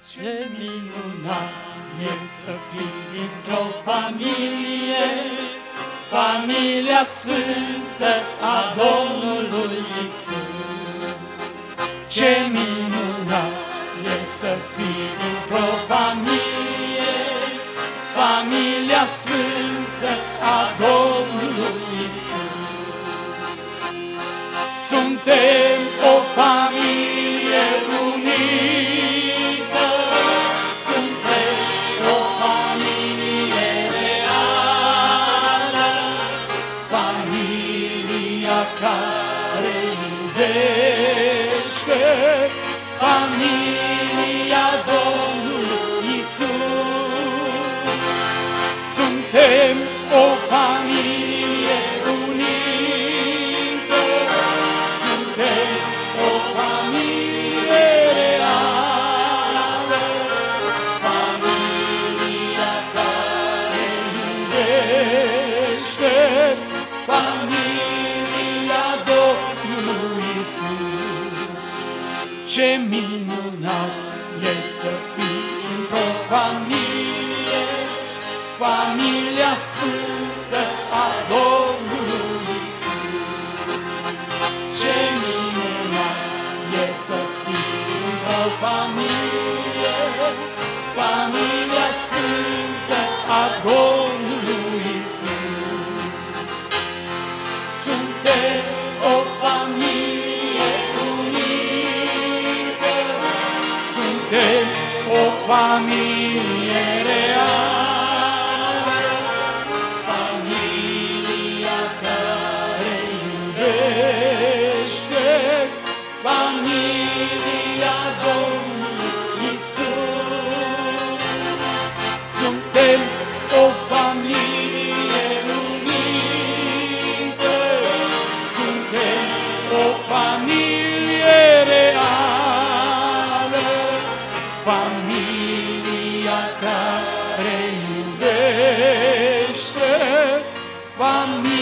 Ce minunat e să fii într-o familie, familia sfântă a Domnului Iisus. Ce minunat e să fii într-o familie, familia sfântă a Domnului Iisus. Suntem o familie unită, suntem o familie reală, familia care iubește, familia Domnului Iisus. Suntem o familie unită, suntem o familie reală, familia care iubește, familia Domnului Iisus. Ce minunat e să fii într-o familie, familia sfântă a Domnului Iisus. Ce minunat e să fii într-o familie, familia sfântă a Domnului Iisus. Suntem o familie unită, suntem o familie reală, familia care iubește, familia Domnului Iisus. Suntem o familie unită, suntem o familie reală, familia care iubește, familia